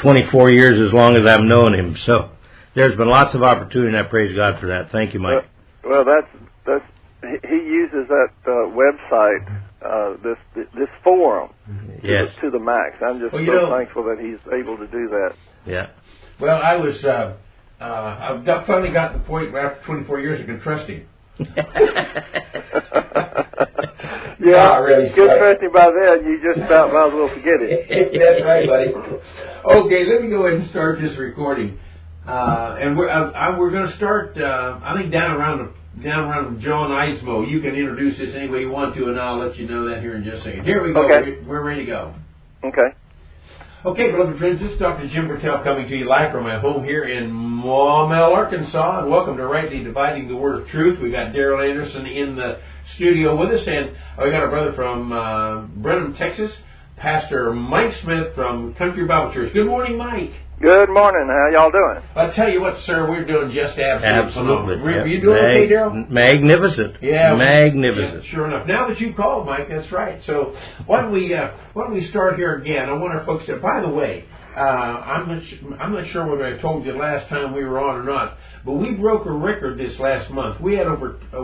24 years as long as I've known him. So there's been lots of opportunity, and I praise God for that. Thank you, Mike. Well, he uses that website, this forum, yes, to the max. I'm just thankful that he's able to do that. Yeah. Well, I've finally got to the point where after 24 years I can trust him. Yeah, really good trusting by then. You just about might as well forget it. That's right, buddy. Okay, let me go ahead and start this recording. And we're going to start. I think down around John Eismo. You can introduce this any way you want to, and I'll let you know that here in just a second. Here we go. Okay. We're ready to go. Okay. Okay, beloved friends, this is Dr. Jim Bertel coming to you live from my home here in Maumelle, Arkansas, and welcome to Rightly Dividing the Word of Truth. We've got Darrell Anderson in the studio with us, and we got our brother from Brenham, Texas, Pastor Mike Smith from Country Bible Church. Good morning, Mike. Good morning. How y'all doing? I'll tell you what, sir, we're doing just absolutely. Yep. You doing okay, Darrell? Magnificent. Yeah, magnificent. Yeah, sure enough. Now that you called, Mike, that's right. So why don't we start here again? I want our folks to. By the way, I'm not sure whether I told you last time we were on or not, but we broke a record this last month. We had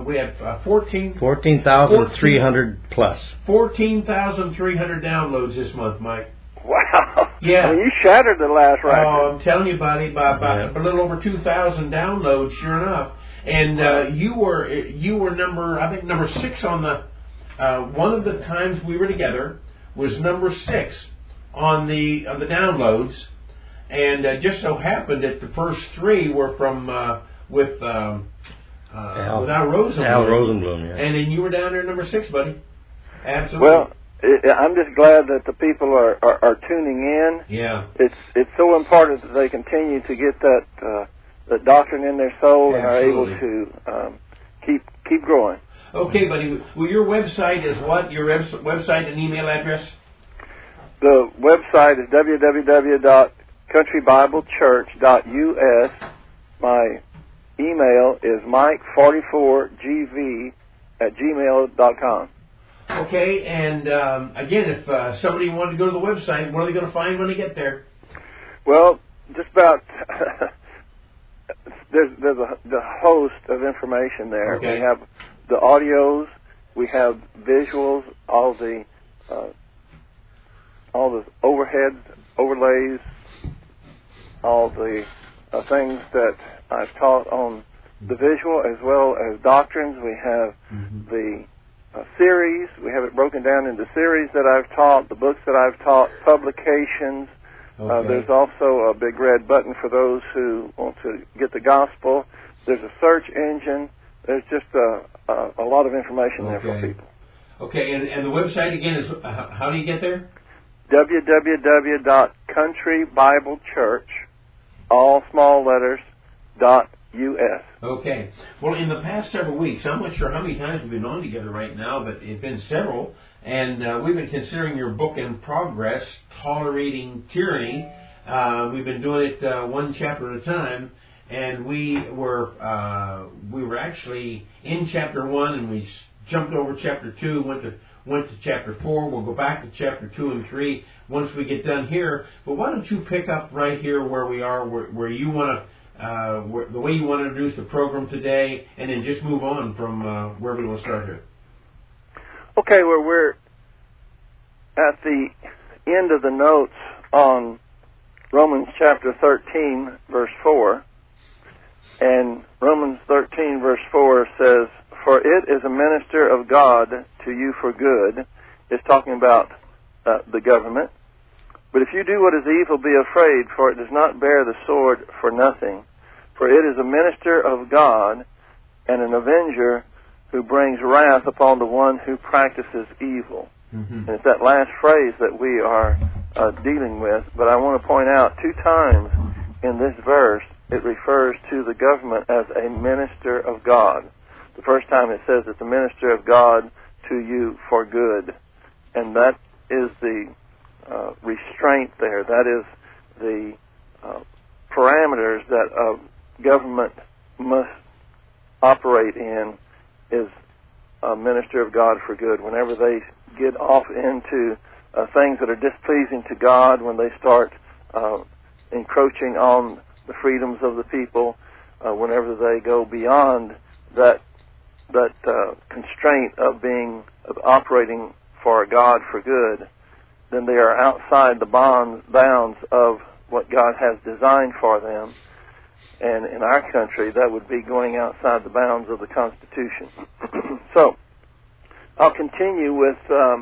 14,300 plus. 14,300 downloads this month, Mike. Wow. Yeah. I mean, you shattered the last record. Oh, I'm telling you, buddy, by a little over 2,000 downloads, sure enough. And you were number 6 on the. One of the times we were together was number 6 on the downloads, and just so happened that the first 3 were from with Al Rosenblum. Al Rosenblum, yeah. And then you were down there number 6, buddy. Absolutely. Well, I'm just glad that the people are tuning in. Yeah. It's so important that they continue to get that doctrine in their soul and are able to keep growing. Okay, buddy. Well, your website is what? Your website and email address? The website is www.countrybiblechurch.us. My email is mike44gv@gmail.com. Okay, and again, if somebody wanted to go to the website, what are they going to find when they get there? Well, just about there's the host of information there. Okay. We have the audios, we have visuals, all the overhead overlays, all the things that I've taught on the visual as well as doctrines. We have the series. We have it broken down into series that I've taught, the books that I've taught, publications. Okay. There's also a big red button for those who want to get the gospel. There's a search engine. There's just a lot of information there for people. Okay, and the website again is, how do you get there? www.countrybiblechurch, all small letters, .us. Okay. Well, in the past several weeks, I'm not sure how many times we've been on together right now, but it's been several, and we've been considering your book in progress, Tolerating Tyranny. We've been doing it one chapter at a time, and we were actually in chapter 1, and we jumped over chapter 2, went to chapter 4. We'll go back to chapter 2 and 3 once we get done here. But why don't you pick up right here where we are, where you want to. The way you want to introduce the program today, and then just move on from where we want to start here. Okay, well, we're at the end of the notes on Romans chapter 13, verse 4. And Romans 13, verse 4 says, "For it is a minister of God to you for good." It's talking about the government. "But if you do what is evil, be afraid, for it does not bear the sword for nothing. For it is a minister of God and an avenger who brings wrath upon the one who practices evil." And it's that last phrase that we are dealing with. But I want to point out 2 times in this verse it refers to the government as a minister of God. The first time it says it's a minister of God to you for good. And that is the restraint there. That is the parameters that a government must operate in, is a minister of God for good. Whenever they get off into things that are displeasing to God, when they start encroaching on the freedoms of the people, whenever they go beyond that constraint of operating for God for good, then they are outside the bounds of what God has designed for them. And in our country, that would be going outside the bounds of the Constitution. So, I'll continue with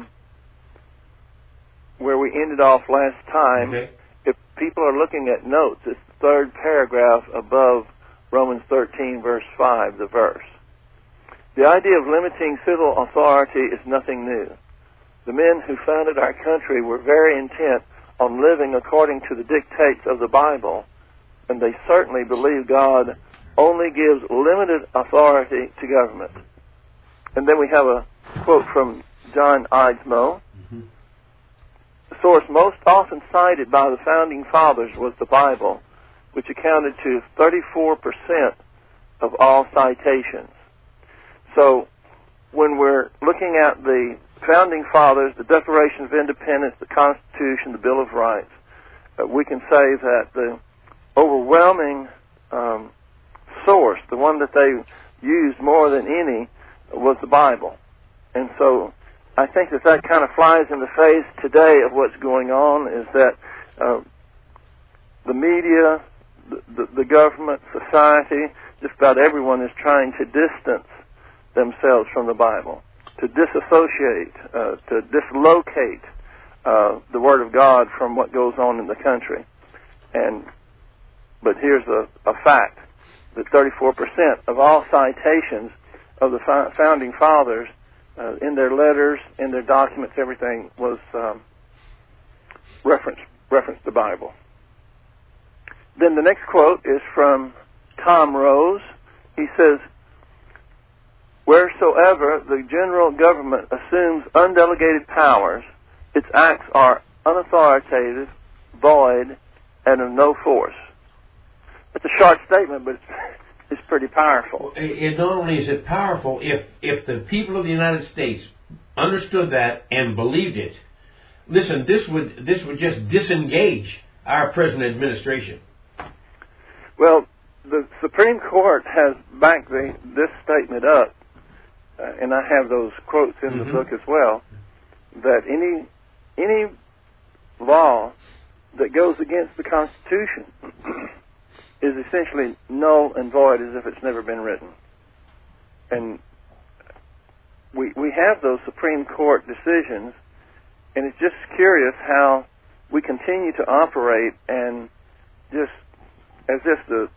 where we ended off last time. Okay. If people are looking at notes, it's the third paragraph above Romans 13, verse 5, the verse. The idea of limiting civil authority is nothing new. The men who founded our country were very intent on living according to the dictates of the Bible, and they certainly believe God only gives limited authority to government. And then we have a quote from John Eidsmoe. The source most often cited by the founding fathers was the Bible, which accounted to 34% of all citations. So when we're looking at the founding fathers, the Declaration of Independence, the Constitution, the Bill of Rights, we can say that the overwhelming source, the one that they used more than any, was the Bible. And so I think that kind of flies in the face today of what's going on, is that the media, the government, society, just about everyone is trying to distance themselves from the Bible, to disassociate, to dislocate the Word of God from what goes on in the country. But here's a fact, that 34% of all citations of the founding fathers, in their letters, in their documents, everything was referenced the Bible. Then the next quote is from Tom Rose. He says, "Wheresoever the general government assumes undelegated powers, its acts are unauthoritative, void, and of no force." It's a short statement, but it's pretty powerful. It not only is it powerful, if the people of the United States understood that and believed it, listen, this would just disengage our present administration. Well, the Supreme Court has backed this statement up, and I have those quotes in the book as well, that any law that goes against the Constitution is essentially null and void, as if it's never been written. And we have those Supreme Court decisions, and it's just curious how we continue to operate and just as if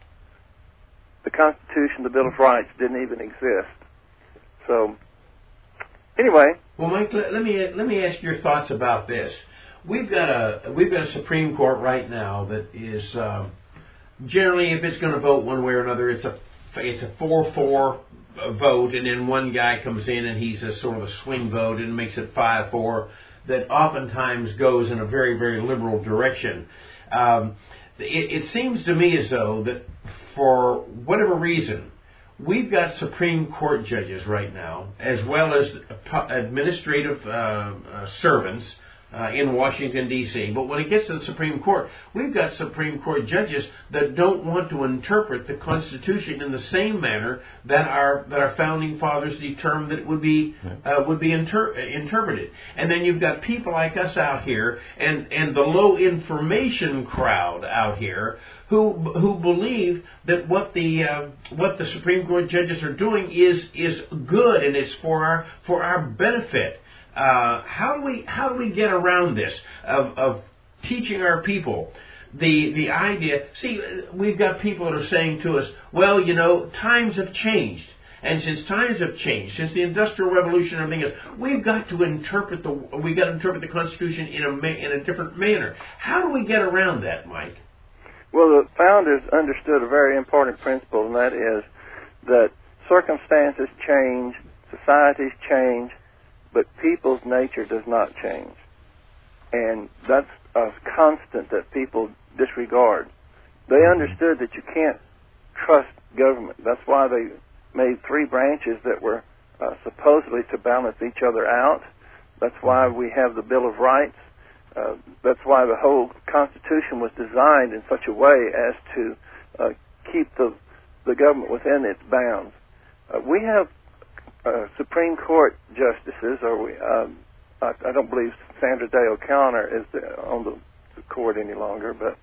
the Constitution, the Bill of Rights, didn't even exist. So, anyway. Well, Mike, let me ask your thoughts about this. We've got a Supreme Court right now that is generally, if it's going to vote one way or another, it's a 4-4 vote, and then one guy comes in and he's a sort of a swing vote and makes it 5-4. That oftentimes goes in a very, very liberal direction. It seems to me as though that for whatever reason, we've got Supreme Court judges right now, as well as administrative servants in Washington, D.C. But when it gets to the Supreme Court, we've got Supreme Court judges that don't want to interpret the Constitution in the same manner that our founding fathers determined that it would be interpreted. And then you've got people like us out here and the low information crowd out here who believe that what the Supreme Court judges are doing is good and it's for our benefit. How do we get around this of teaching our people the idea? See, we've got people that are saying to us, well, times have changed. And since times have changed, since the Industrial Revolution and everything else, we've got to interpret the Constitution in a different manner. How do we get around that, Mike? Well, the founders understood a very important principle, and that is that circumstances change, societies change, but people's nature does not change. And that's a constant that people disregard. They understood that you can't trust government. That's why they made 3 branches that were supposedly to balance each other out. That's why we have the Bill of Rights. That's why the whole Constitution was designed in such a way as to keep the government within its bounds. We have Supreme Court justices, I don't believe Sandra Day O'Connor is on the court any longer, but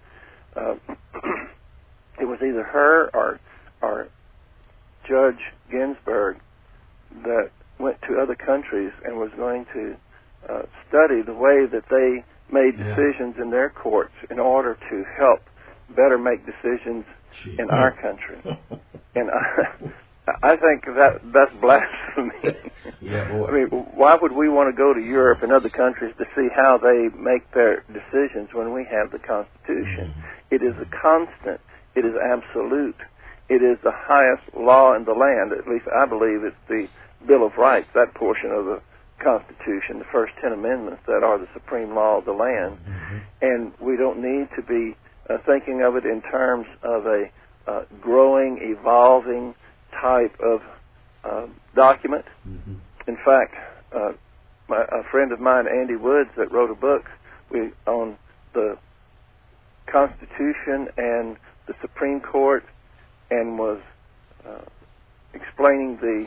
it was either her or Judge Ginsburg that went to other countries and was going to study the way that they made decisions in their courts in order to help better make decisions in our country. And I think that's blasphemy. Yeah, boy. I mean, why would we want to go to Europe and other countries to see how they make their decisions when we have the Constitution? Mm-hmm. It is a constant. It is absolute. It is the highest law in the land. At least I believe it's the Bill of Rights, that portion of the Constitution, the first 10 amendments that are the supreme law of the land. Mm-hmm. And we don't need to be thinking of it in terms of a growing, evolving type of document. Mm-hmm. In fact, a friend of mine, Andy Woods, that wrote a book on the Constitution and the Supreme Court, and was explaining the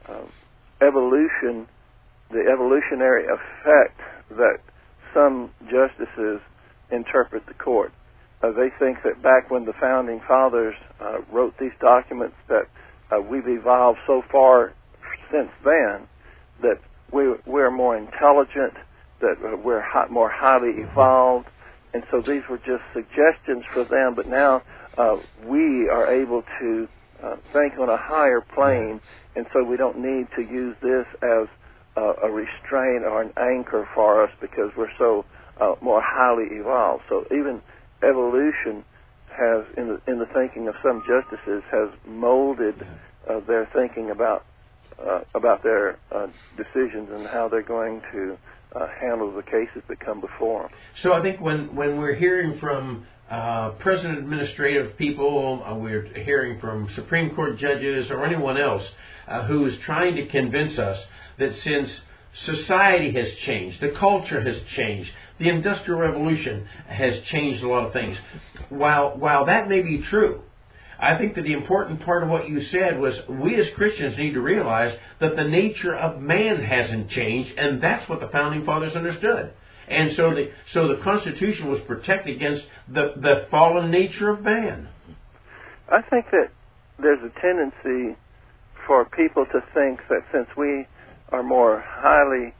evolutionary effect that some justices interpret the court. They think that back when the Founding Fathers wrote these documents that we've evolved so far since then that we're more intelligent, that we're more highly evolved, and so these were just suggestions for them, but now we are able to think on a higher plane, and so we don't need to use this as a restraint or an anchor for us because we're so more highly evolved. So even evolution has, in the thinking of some justices, has molded their thinking about their decisions and how they're going to handle the cases that come before them. So I think when we're hearing from President administrative people, we're hearing from Supreme Court judges or anyone else who is trying to convince us that since society has changed, the culture has changed, the Industrial Revolution has changed a lot of things. While that may be true, I think that the important part of what you said was we as Christians need to realize that the nature of man hasn't changed, and that's what the Founding Fathers understood. And so the Constitution was protected against the fallen nature of man. I think that there's a tendency for people to think that since we are more highly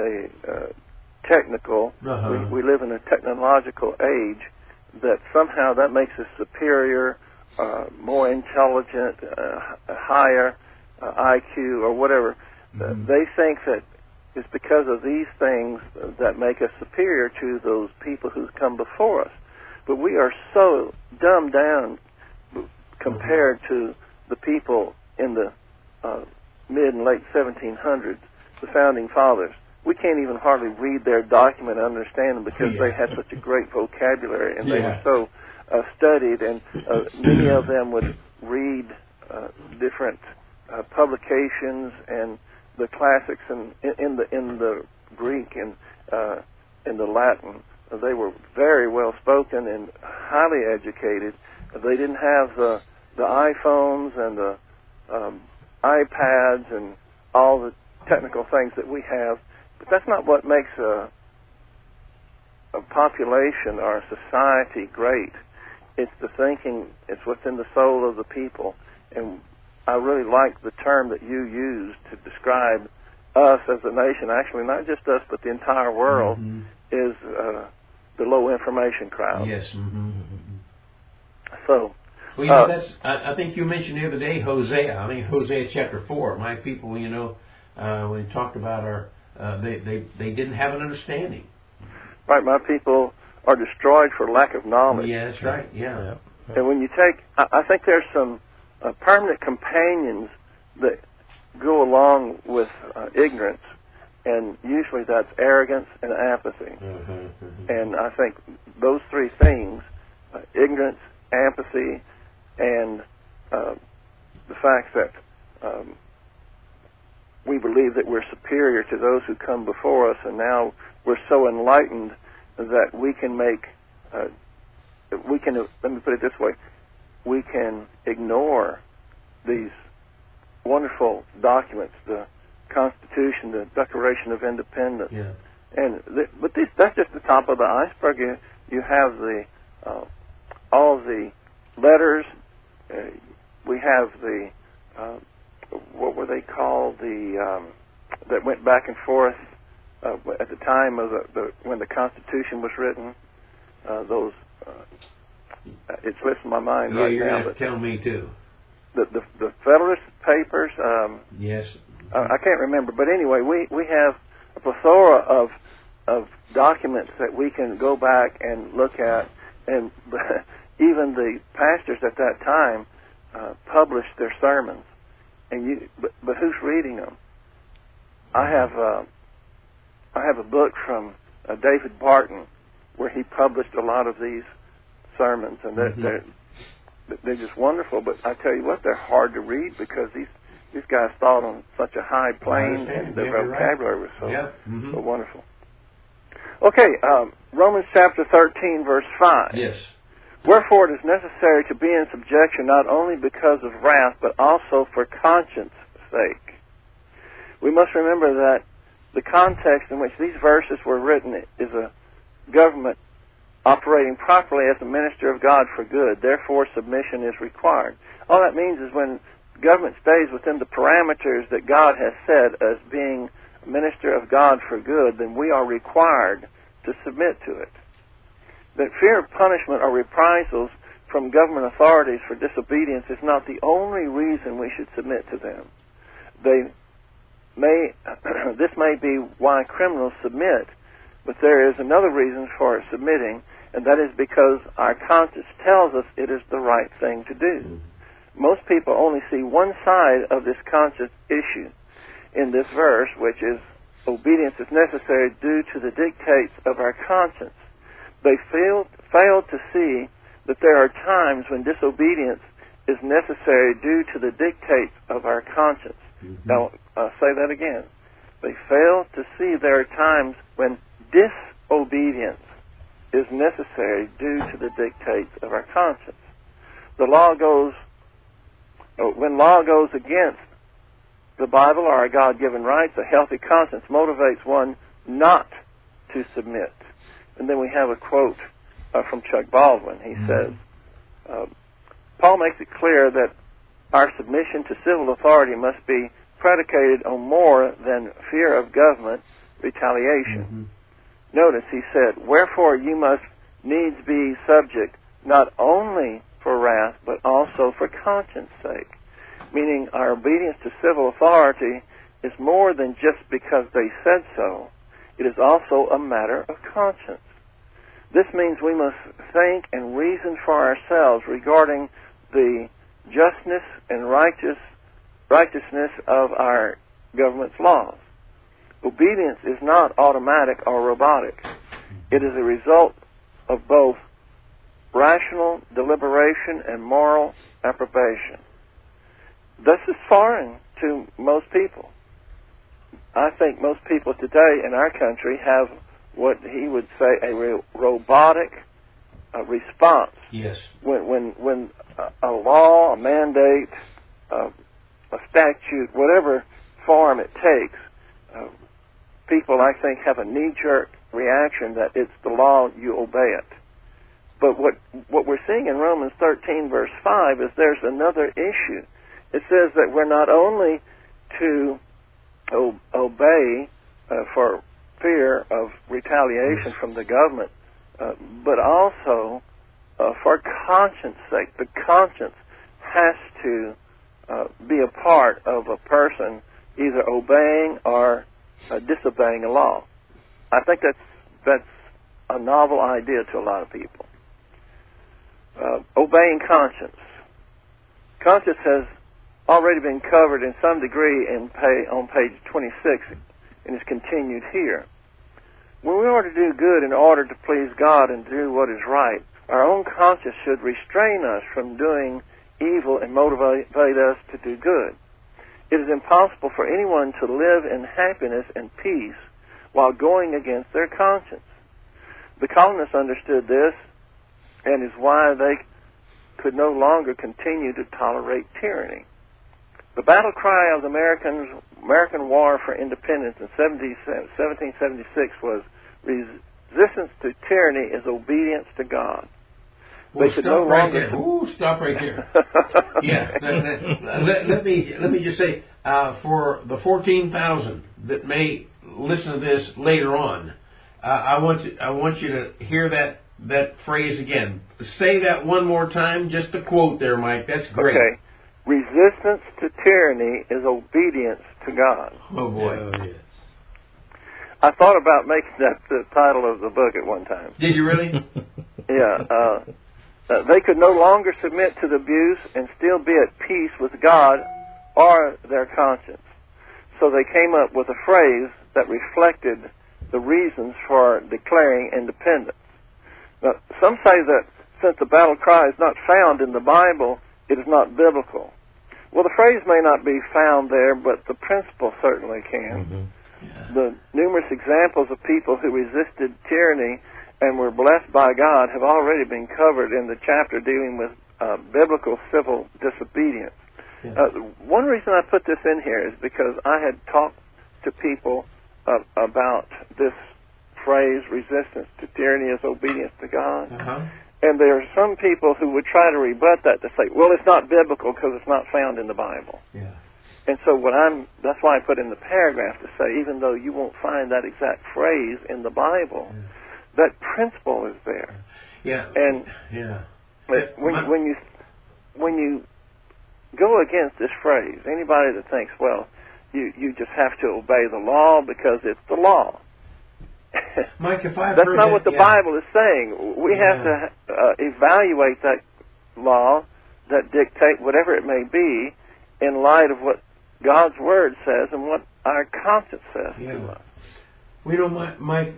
technical, we live in a technological age, that somehow that makes us superior, more intelligent, higher IQ or whatever. Mm-hmm. They think that it's because of these things that make us superior to those people who've come before us. But we are so dumbed down compared to the people in the mid and late 1700s, the Founding Fathers. We can't even hardly read their document and understand them because they had such a great vocabulary and they were so studied, and many of them would read different publications and the classics and in the Greek and in the Latin. They were very well spoken and highly educated. They didn't have the iPhones and the iPads and all the technical things that we have. But that's not what makes a population or a society great. It's the thinking, it's what's in the soul of the people. And I really like the term that you used to describe us as a nation, actually not just us but the entire world, is the low information crowd. Yes. Mm-hmm. So, well, that's. I think you mentioned the other day Hosea. I mean Hosea chapter 4. My people, when we talked about they didn't have an understanding. Right, my people are destroyed for lack of knowledge. Yeah, that's right. Yeah. And when you take, I think there's some permanent companions that go along with ignorance, and usually that's arrogance and apathy. And I think those three things, ignorance, apathy, and the fact that we believe that we're superior to those who come before us, and now we're so enlightened that we can make, let me put it this way, we can ignore these wonderful documents, the Constitution, the Declaration of Independence. Yeah. That's just the top of the iceberg. You have all the letters. We have the what were they called? That went back and forth at the time of when the Constitution was written. Those it slips my mind right you're now. But tell me too. The Federalist Papers. Yes. I can't remember, but anyway, we have a plethora of documents that we can go back and look at, and even the pastors at that time published their sermons. But who's reading them? I have a book from David Barton where he published a lot of these sermons, and they're just wonderful. But I tell you what, they're hard to read because these guys thought on such a high plane, and their vocabulary was so wonderful. Okay, Romans chapter 13, verse 5. Yes. Wherefore it is necessary to be in subjection not only because of wrath, but also for conscience sake. We must remember that the context in which these verses were written is a government operating properly as a minister of God for good. Therefore, submission is required. All that means is when government stays within the parameters that God has set as being a minister of God for good, then we are required to submit to it. That fear of punishment or reprisals from government authorities for disobedience is not the only reason we should submit to them. This may be why criminals submit, but there is another reason for submitting, and that is because our conscience tells us it is the right thing to do. Most people only see one side of this conscience issue in this verse, which is obedience is necessary due to the dictates of our conscience. They failed to see that there are times when disobedience is necessary due to the dictates of our conscience. Now, I'll say that again. They fail to see there are times when disobedience is necessary due to the dictates of our conscience. When law goes against the Bible or our God-given rights, a healthy conscience motivates one not to submit. And then we have a quote from Chuck Baldwin. He says, Paul makes it clear that our submission to civil authority must be predicated on more than fear of government retaliation. Notice he said, wherefore you must needs be subject not only for wrath, but also for conscience sake. Meaning our obedience to civil authority is more than just because they said so. It is also a matter of conscience. This means we must think and reason for ourselves regarding the justness and righteousness of our government's laws. Obedience is not automatic or robotic. It is a result of both rational deliberation and moral approbation. This is foreign to most people. I think most people today in our country have what he would say a robotic response. Yes. When a law, a mandate, a statute, whatever form it takes, people, I think, have a knee-jerk reaction that it's the law, you obey it. But what we're seeing in Romans 13, verse 5, is there's another issue. It says that we're not only to obey for fear of retaliation from the government, but also for conscience sake. The conscience has to be a part of a person either obeying or disobeying a law. I think that's a novel idea to a lot of people. Obeying conscience. Conscience has already been covered in some degree on page 26 and is continued here. When we are to do good in order to please God and do what is right, our own conscience should restrain us from doing evil and motivate us to do good. It is impossible for anyone to live in happiness and peace while going against their conscience. The colonists understood this, and is why they could no longer continue to tolerate tyranny. The battle cry of the American War for Independence in 1776 was, resistance to tyranny is obedience to God. Well, stop right there. Stop right there. Yeah. Let me just say, for the 14,000 that may listen to this later on, I want you to hear that phrase again. Say that one more time, just a quote there, Mike. That's great. Okay. Resistance to tyranny is obedience to God. Oh, boy. Oh, yes. I thought about making that the title of the book at one time. Did you really? Yeah. They could no longer submit to the abuse and still be at peace with God or their conscience. So they came up with a phrase that reflected the reasons for declaring independence. Now, some say that since the battle cry is not found in the Bible, it is not biblical. Well, the phrase may not be found there, but the principle certainly can. Mm-hmm. Yeah. The numerous examples of people who resisted tyranny and were blessed by God have already been covered in the chapter dealing with biblical civil disobedience. Yeah. One reason I put this in here is because I had talked to people about this phrase, resistance to tyranny is obedience to God. Uh-huh. And there are some people who would try to rebut that to say, well, it's not biblical because it's not found in the Bible. Yeah. And so that's why I put in the paragraph to say, even though you won't find that exact phrase in the Bible, that principle is there. Yeah. And yeah. when you go against this phrase, anybody that thinks, well, you just have to obey the law because it's the law. Mike, if I've That's heard not that, what the Bible is saying. We have to evaluate that law, that dictate, whatever it may be, in light of what God's Word says and what our conscience says to us. We know, Mike,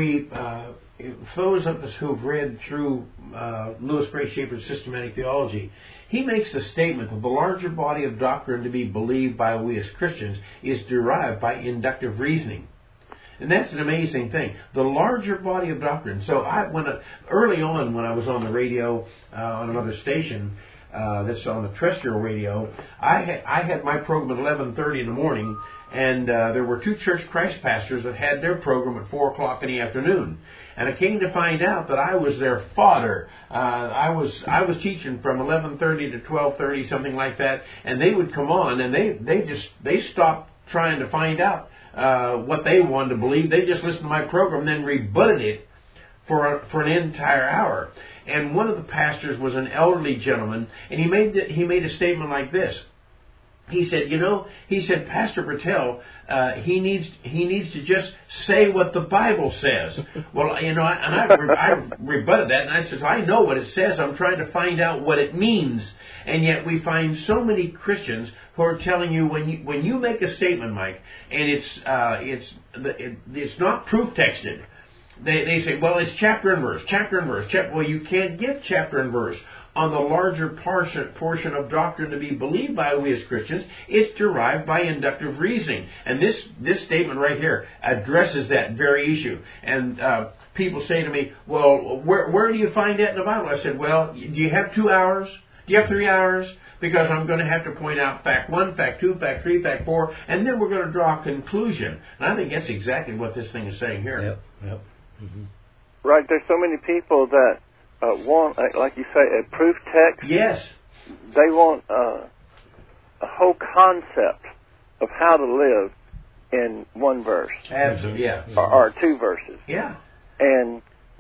those of us who've read through Louis Gray Shaper's systematic theology, he makes the statement that the larger body of doctrine to be believed by we as Christians is derived by inductive reasoning. And that's an amazing thing. The larger body of doctrine. So early on when I was on the radio on another station, that's on the terrestrial radio, I had my program at 11:30 in the morning, and there were two Church Christ pastors that had their program at 4 o'clock in the afternoon. And I came to find out that I was their fodder. I was teaching from 11:30 to 12:30, something like that, and they would come on, and they stopped trying to find out what they wanted to believe. They just listened to my program and then rebutted it for an entire hour. And one of the pastors was an elderly gentleman, and he made a statement like this. He said, Pastor Bertel, he needs to just say what the Bible says. Well, I rebutted that, and I said, I know what it says. I'm trying to find out what it means. And yet we find so many Christians who are telling you when you make a statement, Mike, and it's not proof texted. They say, well, it's chapter and verse. Well, you can't get chapter and verse. On the larger portion of doctrine to be believed by we as Christians, it's derived by inductive reasoning. And this statement right here addresses that very issue. And people say to me, well, where do you find that in the Bible? I said, well, do you have 2 hours? Do you have 3 hours? Because I'm going to have to point out fact 1, fact 2, fact 3, fact 4, and then we're going to draw a conclusion. And I think that's exactly what this thing is saying here. Yep. Mm-hmm. Right. There's so many people that want, like you say, a proof text. Yes. They want a whole concept of how to live in one verse. Absolutely, yeah. Or 2 verses. Yeah. And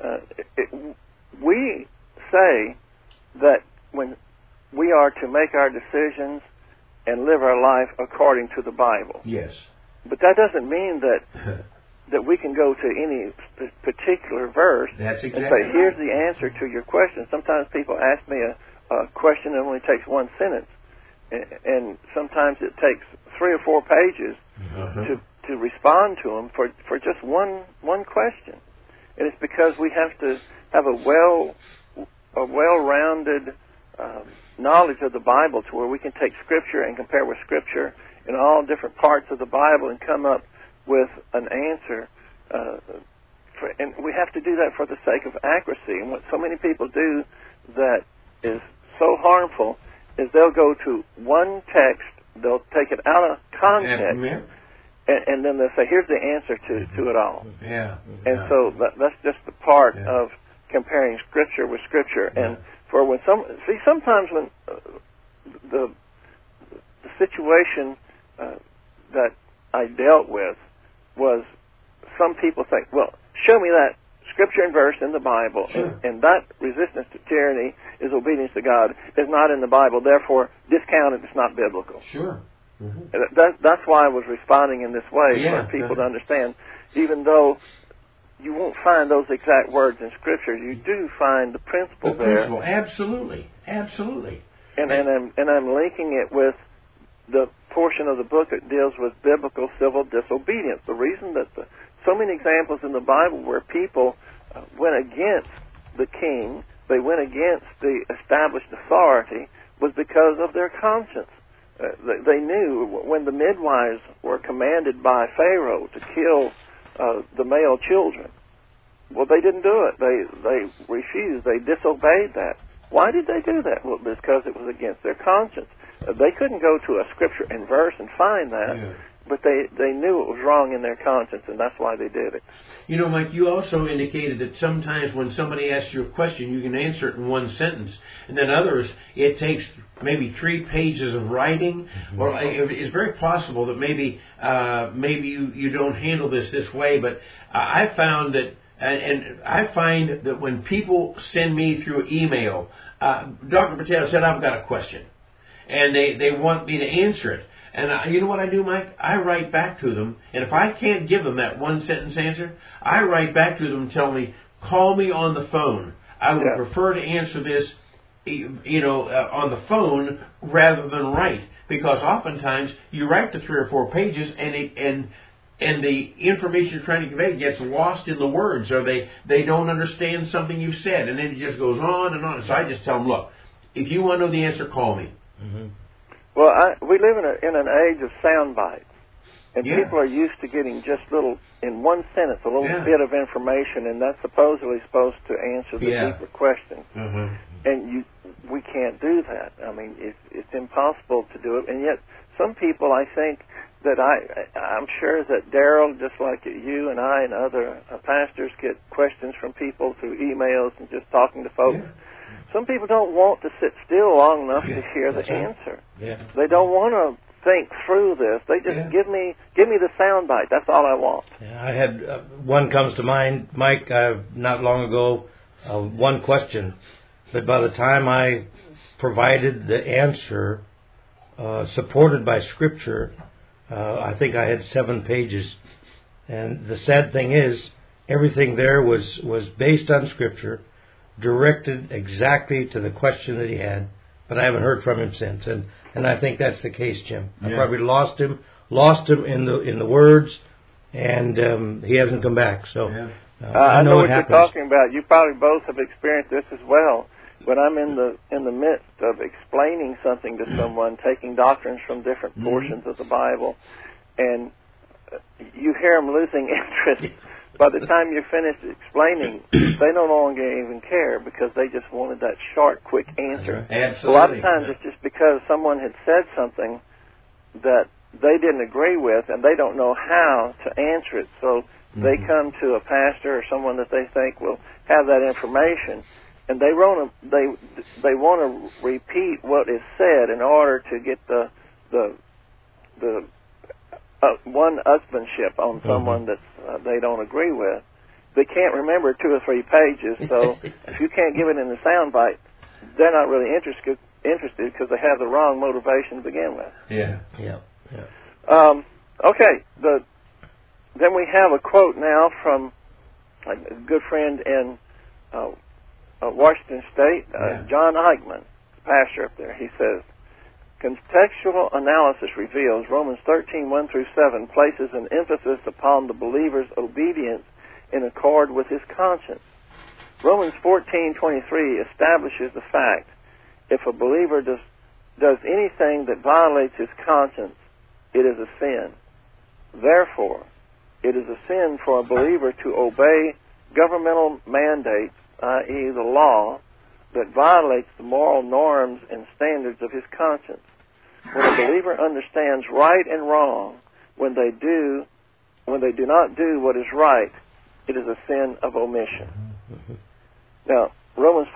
we say that when we are to make our decisions and live our life according to the Bible. Yes. But that doesn't mean that we can go to any particular verse and say, here's the answer to your question. Sometimes people ask me a question that only takes 1 sentence, and sometimes it takes 3 or 4 pages to respond to them for just one question. And it's because we have to have a well-rounded knowledge of the Bible to where we can take Scripture and compare with Scripture in all different parts of the Bible and come up with an answer and we have to do that for the sake of accuracy. And what so many people do that is so harmful is they'll go to one text, they'll take it out of context, and then they'll say, here's the answer to it all. Yeah. And so that's just the part of comparing Scripture with Scripture. And for when sometimes when the situation that I dealt with was some people think, well, show me that Scripture and verse in the Bible, and that resistance to tyranny is obedience to God is not in the Bible, therefore discount it, it's not biblical. Sure. Mm-hmm. That's why I was responding in this way, for people to understand. Even though you won't find those exact words in Scripture, you do find the principle there. The principle, absolutely. Absolutely. And I'm linking it with the portion of the book that deals with biblical civil disobedience. The reason that so many examples in the Bible where people went against the king, they went against the established authority, was because of their conscience. They knew when the midwives were commanded by Pharaoh to kill the male children, well, they didn't do it. They refused. They disobeyed that. Why did they do that? Well, because it was against their conscience. They couldn't go to a Scripture and verse and find that, but they knew it was wrong in their conscience, and that's why they did it. You know, Mike, you also indicated that sometimes when somebody asks you a question, you can answer it in one sentence, and then others, it takes maybe 3 pages of writing, or it's very possible that maybe you don't handle this way, but I found that, and I find that when people send me through email, Dr. Patel said, I've got a question, and they want me to answer it. And you know what I do, Mike? I write back to them, and if I can't give them that one-sentence answer, I write back to them and tell me, call me on the phone. I would prefer to answer this, on the phone rather than write, because oftentimes you write the 3 or 4 pages, and the information you're trying to convey gets lost in the words, or they don't understand something you've said, and then it just goes on and on. So I just tell them, look, if you want to know the answer, call me. Mm-hmm. Well, we live in an age of sound bites, and people are used to getting just in one sentence, a little bit of information, and that's supposedly supposed to answer the deeper questions. Mm-hmm. And we can't do that. I mean, it's impossible to do it, and yet some people, I think, that I'm sure that Daryl, just like you and I and other pastors, get questions from people through emails and just talking to folks. Yeah. Some people don't want to sit still long enough to hear the answer. Yeah. They don't want to think through this. They just give me the sound bite. That's all I want. Yeah, I had one comes to mind, Mike, not long ago, one question. But by the time I provided the answer supported by Scripture, I think I had 7 pages. And the sad thing is, everything there was based on Scripture, directed exactly to the question that he had, but I haven't heard from him since, and I think that's the case, Jim. I probably lost him in the words, and he hasn't come back. So I know what you're talking about. You probably both have experienced this as well. When I'm in the midst of explaining something to someone, taking doctrines from different portions of the Bible, and you hear them losing interest. By the time you're finished explaining, they no longer even care because they just wanted that short, quick answer. Absolutely. A lot of times it's just because someone had said something that they didn't agree with and they don't know how to answer it. So they come to a pastor or someone that they think will have that information, and they want to repeat what is said in order to get the one husbandship on someone that they don't agree with. They can't remember 2 or 3 pages, so if you can't give it in the soundbite, they're not really interested because they have the wrong motivation to begin with. Okay, then we have a quote now from a good friend in Washington State, John Eichmann, pastor up there. He says, contextual analysis reveals Romans 13:1 through 7 places an emphasis upon the believer's obedience in accord with his conscience. Romans 14:23 establishes the fact if a believer does anything that violates his conscience, it is a sin. Therefore, it is a sin for a believer to obey governmental mandates, i.e. the law, that violates the moral norms and standards of his conscience. When a believer understands right and wrong, when they do not do what is right, it is a sin of omission. Now, Romans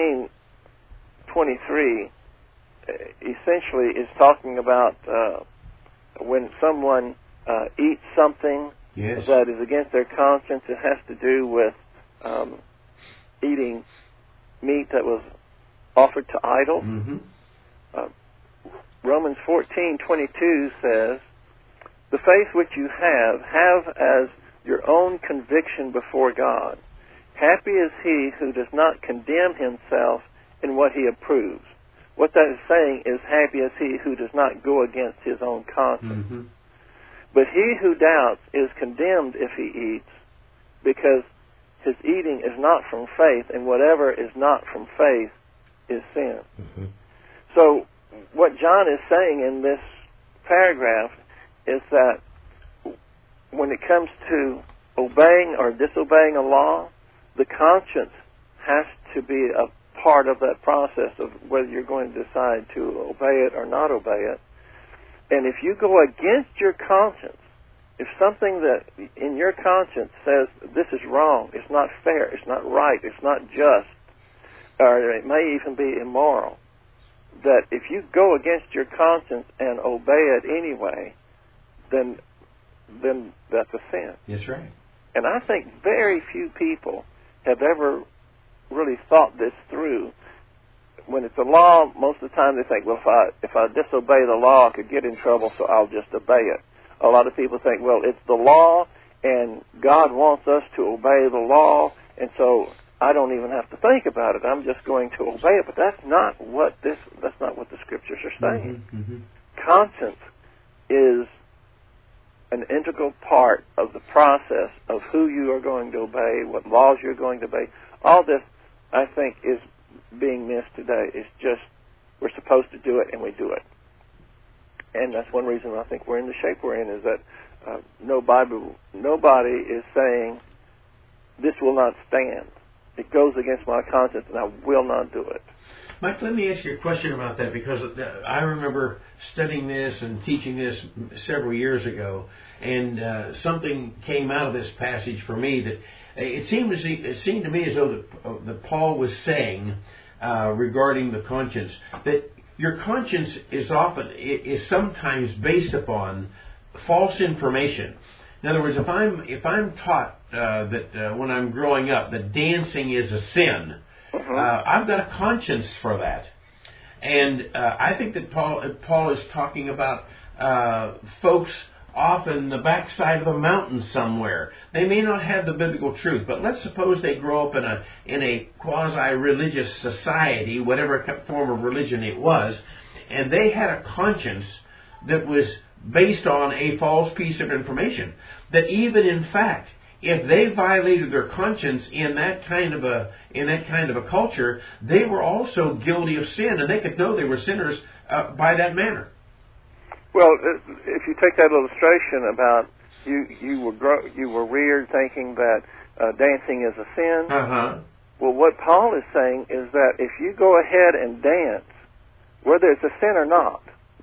14:23 essentially is talking about when someone eats something that is against their conscience. It has to do with eating meat that was offered to idols. Romans 14:22 says, "The faith which you have as your own conviction before God. Happy is he who does not condemn himself in what he approves." What that is saying is, happy is he who does not go against his own conscience. But he who doubts is condemned if he eats, because his eating is not from faith, and whatever is not from faith is sin. So what John is saying in this paragraph is that when it comes to obeying or disobeying a law, the conscience has to be a part of that process of whether you're going to decide to obey it or not obey it. And if you go against your conscience, if something that in your conscience says this is wrong, it's not fair, it's not right, it's not just, or it may even be immoral, that if you go against your conscience and obey it anyway, then that's a sin. That's right. And I think very few people have ever really thought this through. When it's a law, most of the time they think, well, if I disobey the law, I could get in trouble, so I'll just obey it. A lot of people think, well, it's the law, and God wants us to obey the law, and so I don't even have to think about it. I'm just going to obey it. But that's not what the scriptures are saying. Conscience is an integral part of the process of who you are going to obey, what laws you're going to obey. All this, I think, is being missed today. It's just we're supposed to do it, and we do it. And that's one reason I think we're in the shape we're in, is that nobody is saying, this will not stand. It goes against my conscience, and I will not do it. Mike, let me ask you a question about that, because I remember studying this and teaching this several years ago, and something came out of this passage for me that it seemed to me as though that Paul was saying regarding the conscience, that your conscience is sometimes based upon false information. In other words, if I'm taught that when I'm growing up that dancing is a sin, I've got a conscience for that, and I think that Paul is talking about folks off in the backside of a mountain somewhere. They may not have the biblical truth, but let's suppose they grow up in a quasi-religious society, whatever form of religion it was, and they had a conscience that was based on a false piece of information. That even in fact, if they violated their conscience in that kind of a culture, they were also guilty of sin, and they could know they were sinners by that manner. Well, if you take that illustration about you were reared thinking that dancing is a sin. Well, what Paul is saying is that if you go ahead and dance, whether it's a sin or not,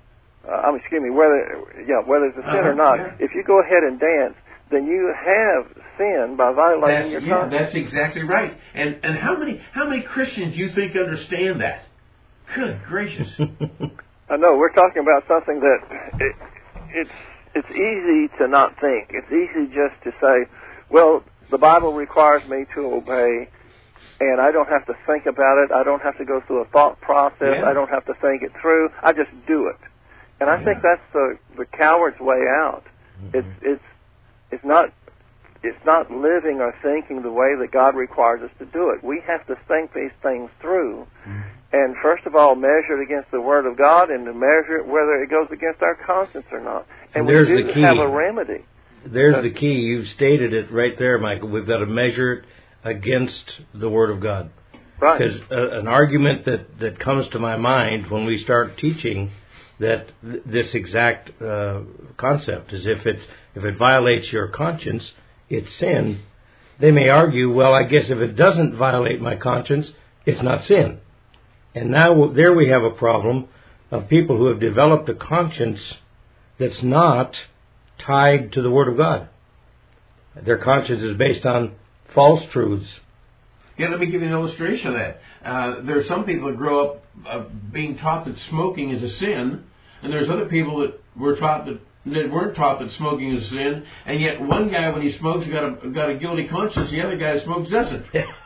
whether it's a sin or not, if you go ahead and dance, then you have sinned by violating your conscience. That's exactly right. And how many Christians do you think understand that? Good gracious. I know, we're talking about something that it's easy to not think. It's easy just to say, well, the Bible requires me to obey, and I don't have to think about it. I don't have to go through a thought process. I don't have to think it through. I just do it. And I think that's the coward's way out. It's not living or thinking the way that God requires us to do it. We have to think these things through. And first of all, measure it against the Word of God, and to measure it whether it goes against our conscience or not. And we do have a remedy. There's the key. You've stated it right there, Michael. We've got to measure it against the Word of God. Right. Because an argument that comes to my mind when we start teaching that this exact concept is if it violates your conscience, it's sin. they may argue, well, I guess if it doesn't violate my conscience, it's not sin. And now there we have a problem of people who have developed a conscience that's not tied to the Word of God. Their conscience is based on false truths. Yeah, let me give you an illustration of that. There are some people that grow up being taught that smoking is a sin, and there's other people that were taught that weren't taught that smoking is a sin, and yet one guy, when he smokes, got a guilty conscience. The other guy that smokes doesn't.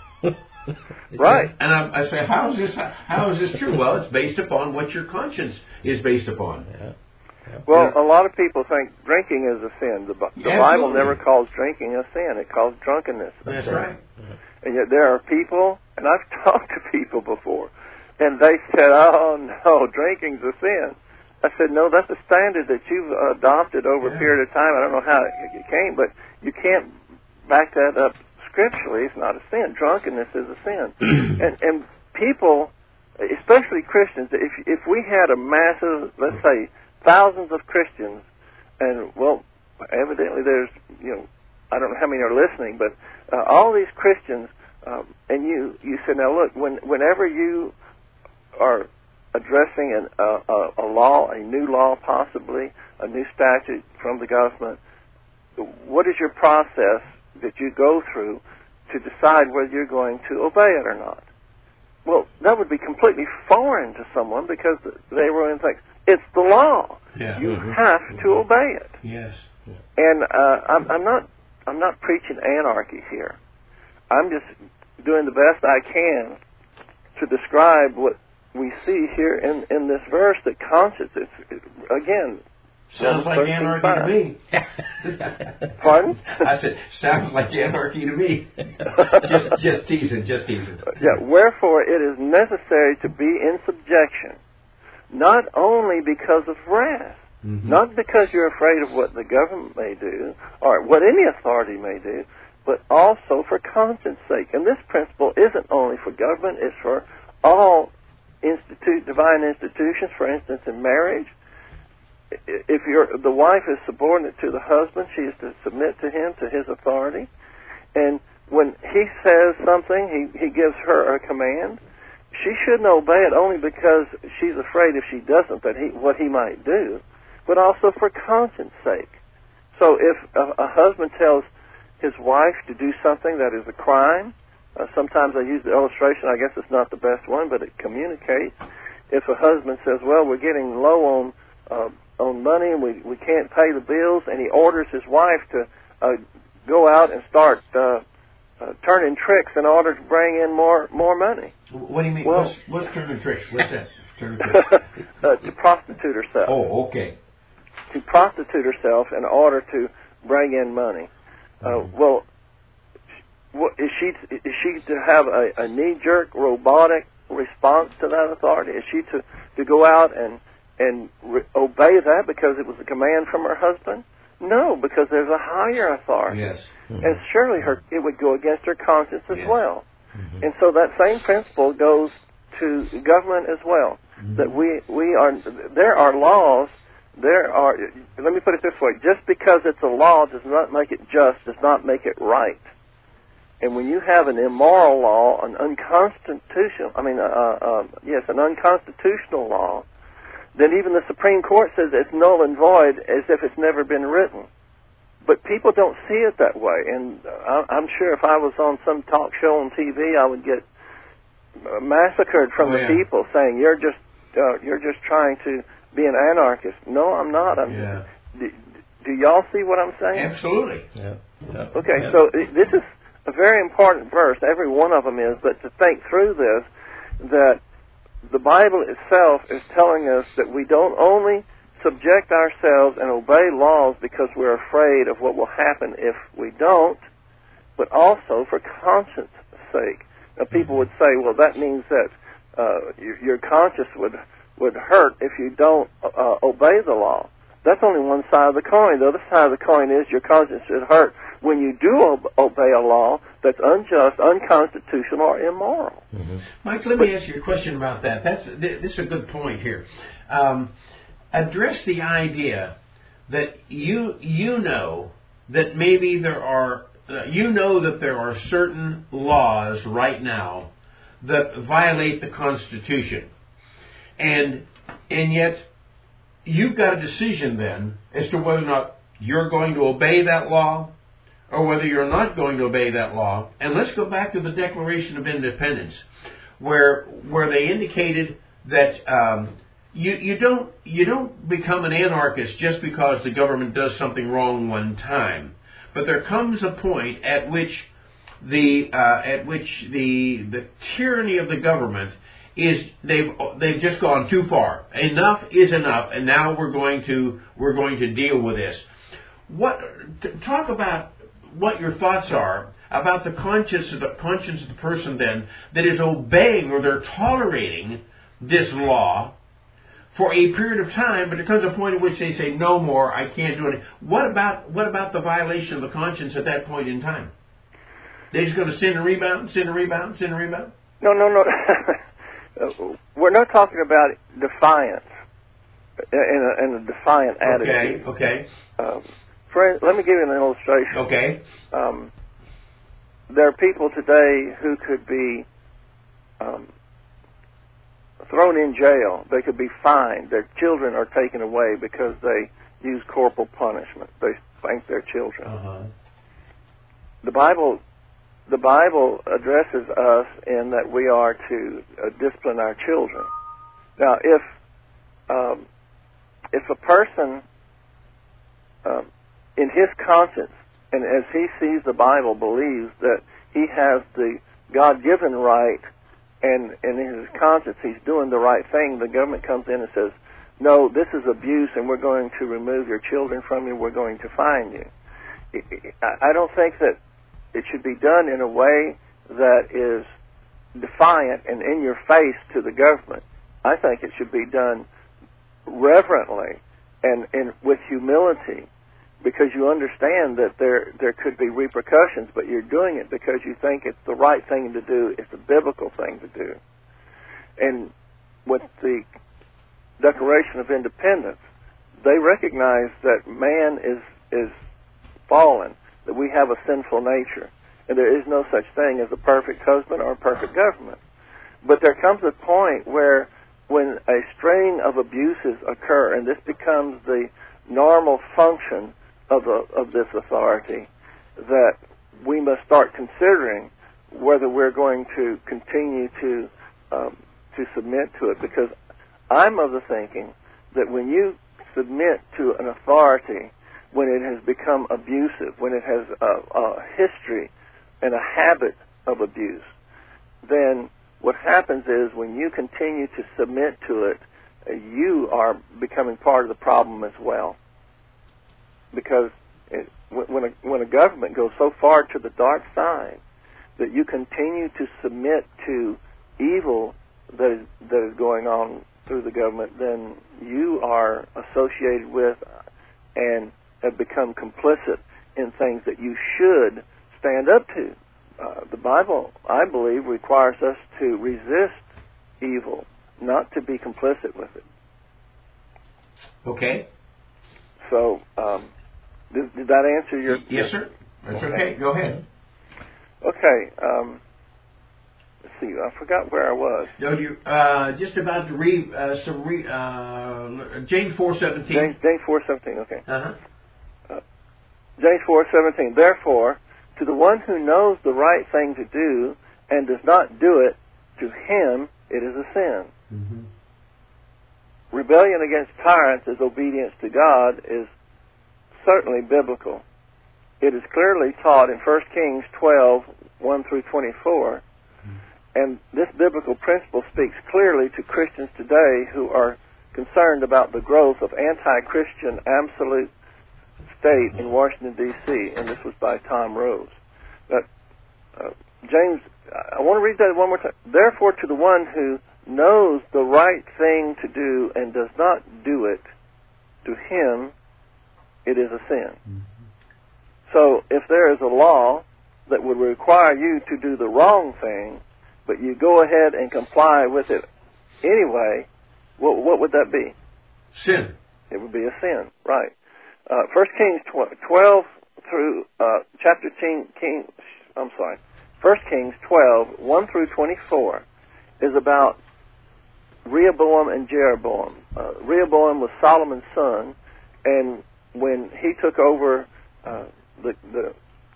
Right. And I say, how is this true? Well, it's based upon what your conscience is based upon. Yeah. Yeah. Well, a lot of people think drinking is a sin. The Bible never calls drinking a sin. It calls drunkenness a sin. That's right. And yet there are people, and I've talked to people before, and they said, oh, no, drinking's a sin. I said, no, that's a standard that you've adopted over a period of time. I don't know how it came, but you can't back that up scripturally. It's not a sin. Drunkenness is a sin. and people, especially Christians, if we had a massive, let's say, thousands of Christians, and, well, evidently there's, I don't know how many are listening, but all these Christians, and you said, now look, whenever you are addressing a law, a new law possibly, a new statute from the government, what is your process that you go through to decide whether you're going to obey it or not? Well, that would be completely foreign to someone because they were in think, it's the law. Yeah. You have to obey it. Yes. And I'm not preaching anarchy here. I'm just doing the best I can to describe what we see here in this verse, that conscience is, again, sounds like anarchy to me. Pardon? I said, sounds like anarchy to me. just teasing. Yeah, wherefore it is necessary to be in subjection, not only because of wrath, not because you're afraid of what the government may do, or what any authority may do, but also for conscience sake. And this principle isn't only for government, it's for all divine institutions. For instance, in marriage, if the wife is subordinate to the husband, she is to submit to him, to his authority. And when he says something, he gives her a command, she shouldn't obey it only because she's afraid if she doesn't what he might do, but also for conscience sake. So if a husband tells his wife to do something that is a crime, sometimes I use the illustration, I guess it's not the best one, but it communicates. If a husband says, well, we're getting low on money and we can't pay the bills, and he orders his wife to go out and start turning tricks in order to bring in more money. What do you mean? Well, what's turning tricks? What's that? Turning tricks? To prostitute herself. Oh, okay. To prostitute herself in order to bring in money. Well, is she to have a knee-jerk, robotic response to that authority? Is she to go out and obey that because it was a command from her husband? No, because there's a higher authority. Yes. And surely it would go against her conscience as well. And so that same principle goes to government as well. That there are laws, let me put it this way, just because it's a law does not make it just, does not make it right. And when you have an immoral law, an unconstitutional law, then even the Supreme Court says it's null and void as if it's never been written. But people don't see it that way. And I'm sure if I was on some talk show on TV, I would get massacred from the people saying, you're just trying to be an anarchist. No, I'm not. Do y'all see what I'm saying? Absolutely. Yeah. Okay, so this is a very important verse. Every one of them is. But to think through this, that the Bible itself is telling us that we don't only subject ourselves and obey laws because we're afraid of what will happen if we don't, but also for conscience sake. Now, people would say, well, that means that your conscience would hurt if you don't obey the law. That's only one side of the coin. The other side of the coin is your conscience should hurt when you do obey a law that's unjust, unconstitutional, or immoral. Mike, let me ask you a question about that. This is a good point here. Address the idea that you know that maybe there are you know that there are certain laws right now that violate the Constitution. And yet, you've got a decision then as to whether or not you're going to obey that law or whether you're not going to obey that law. And let's go back to the Declaration of Independence, where they indicated that you don't become an anarchist just because the government does something wrong one time. But there comes a point at which the tyranny of the government is they've just gone too far. Enough is enough, and now we're going to deal with this. Talk about what your thoughts are about the conscience of the person then that is obeying or they're tolerating this law for a period of time, but there comes a point at which they say, no more, I can't do it. What about the violation of the conscience at that point in time? They're just going to sin and rebound, sin and rebound, sin and rebound? No. We're not talking about defiance and a defiant attitude. Okay. Friend, let me give you an illustration. Okay. There are people today who could be thrown in jail. They could be fined. Their children are taken away because they use corporal punishment. They spank their children. Uh-huh. The Bible addresses us in that we are to discipline our children. Now, if a person in his conscience and as he sees the Bible believes that he has the God-given right, and in his conscience he's doing the right thing, the government comes in and says, no, this is abuse and we're going to remove your children from you, we're going to fine you. I don't think that it should be done in a way that is defiant and in your face to the government. I think it should be done reverently and with humility, because you understand that there could be repercussions, but you're doing it because you think it's the right thing to do, it's a biblical thing to do. And with the Declaration of Independence, they recognize that man is fallen, that we have a sinful nature, and there is no such thing as a perfect husband or a perfect government. But there comes a point where when a string of abuses occur, and this becomes the normal function of this authority, that we must start considering whether we're going to continue to submit to it. Because I'm of the thinking that when you submit to an authority, when it has become abusive, when it has a history and a habit of abuse, then what happens is when you continue to submit to it, you are becoming part of the problem as well. Because when a government goes so far to the dark side that you continue to submit to evil that is going on through the government, then you are associated with and have become complicit in things that you should stand up to. The Bible, I believe, requires us to resist evil, not to be complicit with it. Okay. So, did that answer your... Yes, sir. That's okay. Go ahead. Okay. Let's see. I forgot where I was. No, you just about to read James 4:17. James 4:17. Okay. Uh-huh. James 4:17. Therefore, to the one who knows the right thing to do and does not do it, to him it is a sin. Mm-hmm. Rebellion against tyrants as obedience to God is certainly biblical. It is clearly taught in 1 Kings 12:1 through 24. And this biblical principle speaks clearly to Christians today who are concerned about the growth of anti-Christian absolute state in Washington, D.C., and this was by Tom Rose. But, James, I want to read that one more time. Therefore, to the one who knows the right thing to do and does not do it, to him it is a sin. Mm-hmm. So, if there is a law that would require you to do the wrong thing, but you go ahead and comply with it anyway, what would that be? Sin. It would be a sin, right. 1 Kings 12 through chapter 1 Kings 12, 1 through 24, is about Rehoboam and Jeroboam. Rehoboam was Solomon's son, and when he took over the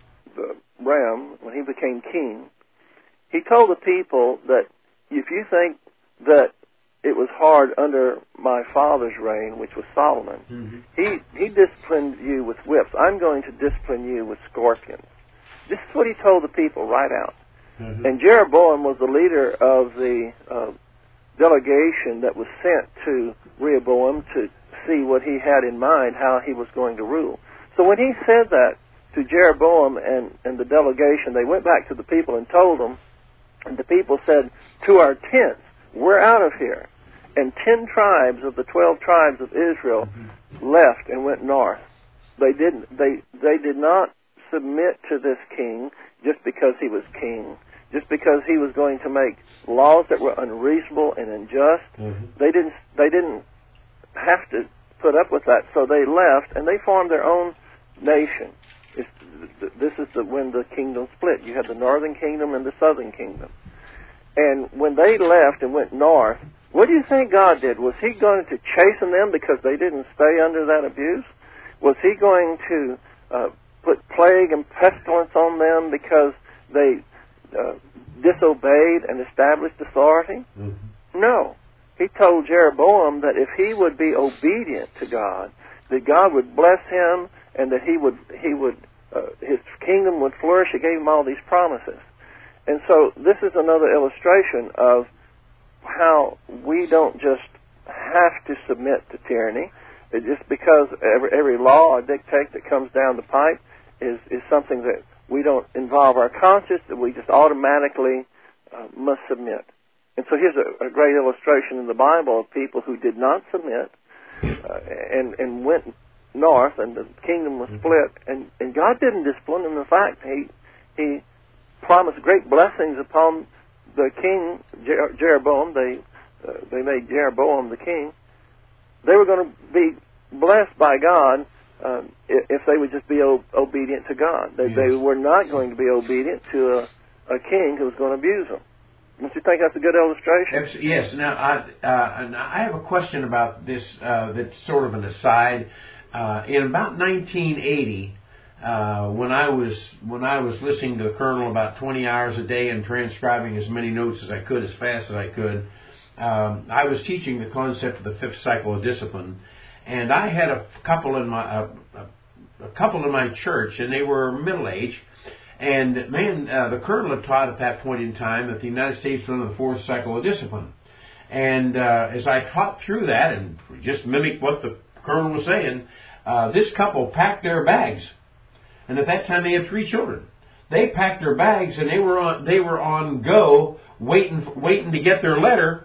realm, when he became king, he told the people that if you think that it was hard under my father's reign, which was Solomon, he disciplined you with whips. I'm going to discipline you with scorpions. This is what he told the people right out. And Jeroboam was the leader of the delegation that was sent to Rehoboam to see what he had in mind, how he was going to rule. So when he said that to Jeroboam and the delegation, they went back to the people and told them, and the people said, to our tents, we're out of here. And 10 tribes of the 12 tribes of Israel left and went north. They did not submit to this king just because he was king, just because he was going to make laws that were unreasonable and unjust. They didn't have to put up with that, so they left and they formed their own nation. This is when the kingdom split. You had the northern kingdom and the southern kingdom. And when they left and went north, what do you think God did? Was he going to chasten them because they didn't stay under that abuse? Was he going to put plague and pestilence on them because they disobeyed and established authority? No. He told Jeroboam that if he would be obedient to God, that God would bless him and that his kingdom would flourish. He gave him all these promises. And so this is another illustration of how we don't just have to submit to tyranny. It's just because every law or dictate that comes down the pipe is something that we don't involve our conscience, that we just automatically must submit. And so here's a great illustration in the Bible of people who did not submit and went north, and the kingdom was split, and God didn't discipline them. In fact, He promised great blessings upon the king Jeroboam. They made Jeroboam the king. They were going to be blessed by God if they would just be obedient to God. They were not going to be obedient to a king who was going to abuse them. Don't you think that's a good illustration? Yes. Now, I have a question about this that's sort of an aside. In about 1980, when I was listening to the Colonel about 20 hours a day and transcribing as many notes as I could, as fast as I could, I was teaching the concept of the fifth cycle of discipline, and I had a couple in my church, and they were middle aged. And the Colonel had taught at that point in time that the United States was under the fourth cycle of discipline. And as I taught through that and just mimicked what the Colonel was saying, this couple packed their bags. And at that time they had 3 children. They packed their bags and they were on go, waiting to get their letter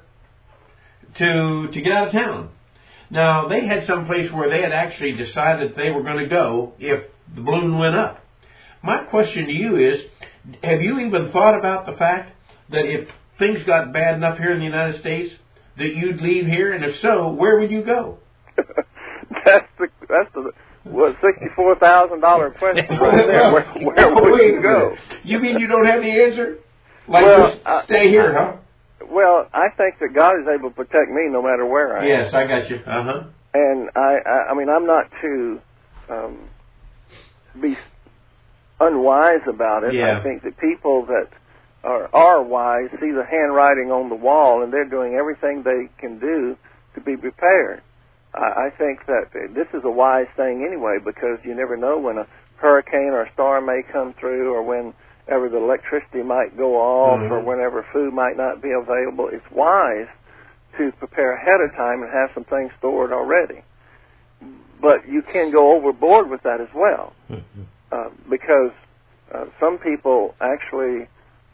to get out of town. Now they had some place where they had actually decided they were going to go if the balloon went up. My question to you is, have you even thought about the fact that if things got bad enough here in the United States that you'd leave here, and if so, where would you go? That's the $64,000 question right there. Where would you go? You mean you don't have the answer? Just stay here, huh? Well, I think that God is able to protect me no matter where I am. Yes, I got you. And I mean, I'm not to be unwise about it. Yeah. I think that people that are wise see the handwriting on the wall, and they're doing everything they can do to be prepared. I think that this is a wise thing anyway, because you never know when a hurricane or a storm may come through, or whenever the electricity might go off, or whenever food might not be available. It's wise to prepare ahead of time and have some things stored already. But you can go overboard with that as well, because some people actually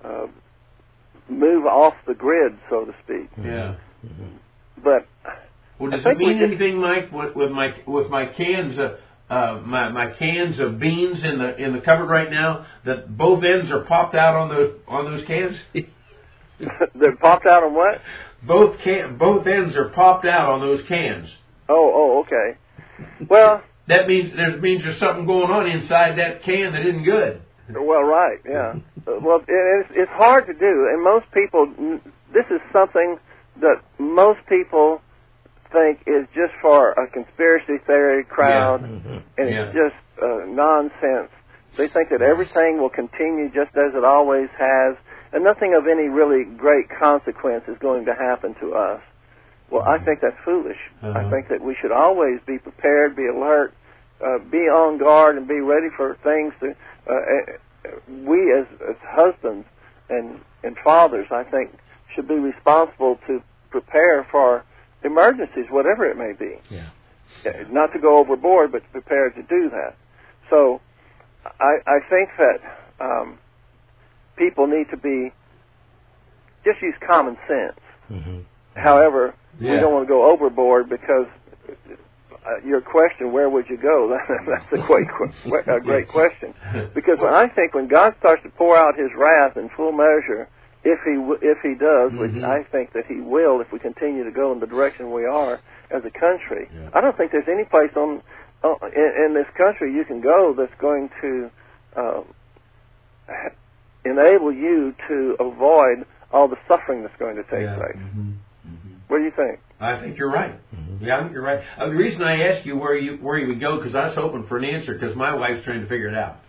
move off the grid, so to speak. Yeah. But well, does it mean anything, Mike, with my cans my cans of beans in the cupboard right now, that both ends are popped out on those cans? They're popped out on what? Both ends are popped out on those cans. Oh, okay. Well, that means there's something going on inside that can that isn't good. Well, right, yeah. Well, it's hard to do, and most people, this is something that most people think is just for a conspiracy theory crowd, and it's just nonsense. They think that everything will continue just as it always has, and nothing of any really great consequence is going to happen to us. Well, I think that's foolish. I think that we should always be prepared, be alert, be on guard, and be ready for things to... we as husbands and fathers, I think, should be responsible to prepare for emergencies, whatever it may be. Yeah. Not to go overboard, but prepared to do that. So I think that people need to just use common sense. Mm-hmm. However, we don't want to go overboard because your question, where would you go? That's a great question. Because I think when God starts to pour out His wrath in full measure, if He does, which I think that He will, if we continue to go in the direction we are as a country, I don't think there's any place in this country you can go that's going to enable you to avoid all the suffering that's going to take place. Mm-hmm. What do you think? I think you're right. Mm-hmm. Yeah, I think you're right. The reason I asked you where you would go, because I was hoping for an answer, because my wife's trying to figure it out.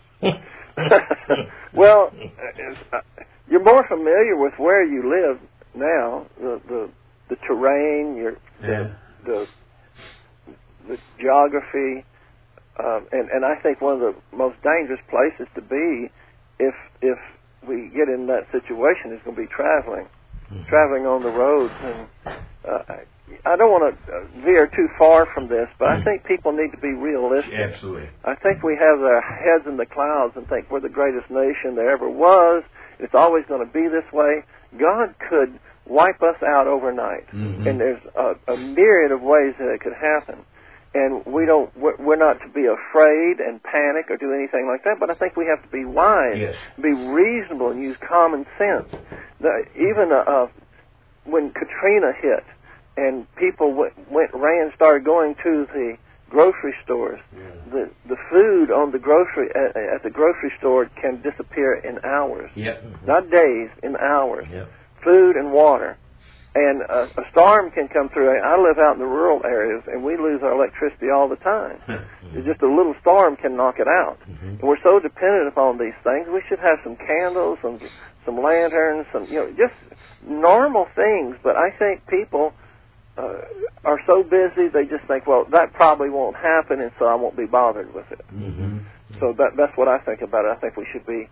Well, you're more familiar with where you live now, the terrain, the geography, and I think one of the most dangerous places to be if we get in that situation is going to be traveling on the roads. And I don't want to veer too far from this, but I think people need to be realistic. Absolutely. I think we have their heads in the clouds and think we're the greatest nation there ever was. It's always going to be this way. God could wipe us out overnight, and there's a myriad of ways that it could happen. And we're not to be afraid and panic or do anything like that, but I think we have to be wise, be reasonable, and use common sense. Even when Katrina hit and people started going to the grocery stores, the food on the at the grocery store can disappear in hours, not days, in hours. Food and water. And a storm can come through. I live out in the rural areas, and we lose our electricity all the time. It's just a little storm can knock it out. And we're so dependent upon these things. We should have some candles, some lanterns, just normal things. But I think people are so busy, they just think, well, that probably won't happen, and so I won't be bothered with it. So that's what I think about it. I think we should be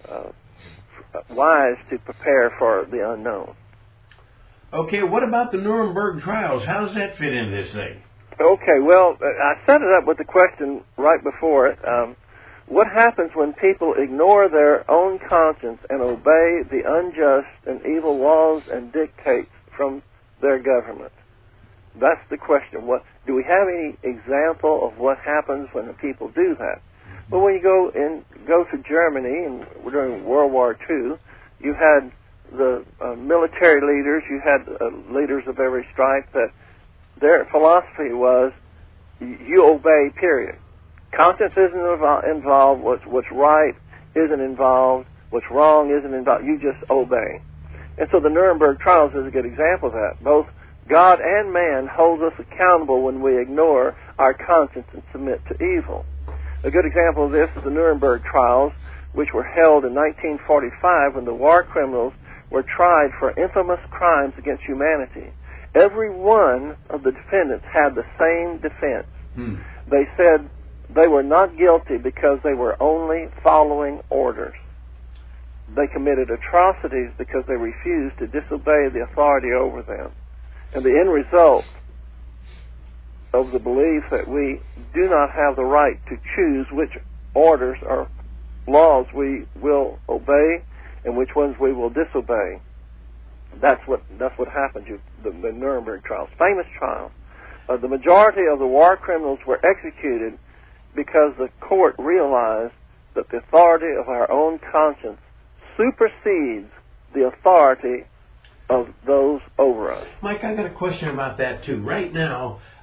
wise to prepare for the unknown. Okay, what about the Nuremberg trials? How does that fit into this thing? Okay, well, I set it up with the question right before it. What happens when people ignore their own conscience and obey the unjust and evil laws and dictates from their government? That's the question. Do we have any example of what happens when the people do that? Well, when you go to Germany, and during World War II, you had the military leaders, you had leaders of every stripe, that their philosophy was you obey, period. Conscience isn't involved, what's right isn't involved, what's wrong isn't involved, you just obey. And so the Nuremberg trials is a good example of that. Both God and man holds us accountable when we ignore our conscience and submit to evil. A good example of this is the Nuremberg trials, which were held in 1945 when the war criminals were tried for infamous crimes against humanity. Every one of the defendants had the same defense. They said they were not guilty because they were only following orders. They committed atrocities because they refused to disobey the authority over them. And the end result of the belief that we do not have the right to choose which orders or laws we will obey and which ones we will disobey. That's what happened. The Nuremberg trials, famous trial. The majority of the war criminals were executed because the court realized that the authority of our own conscience supersedes the authority of those over us. Mike, I got a question about that too. Right now,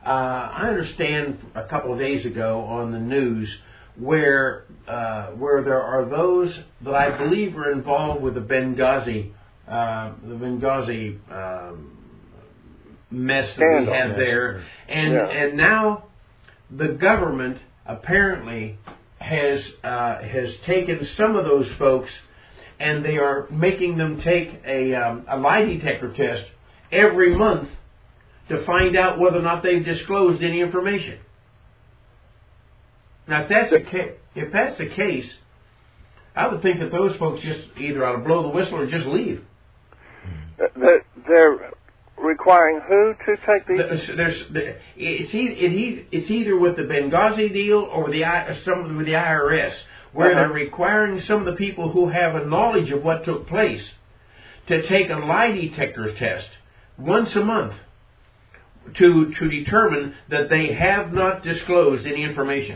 I understand a couple of days ago on the news where there are those that I believe are involved with the Benghazi mess that we had there, and now the government apparently has taken some of those folks, and they are making them take a lie detector test every month to find out whether or not they've disclosed any information. Now, if that's the case, I would think that those folks just either ought to blow the whistle or just leave. They're requiring who to take these? It's either with the Benghazi deal or with the IRS, where they're requiring some of the people who have a knowledge of what took place to take a lie detector test once a month to determine that they have not disclosed any information.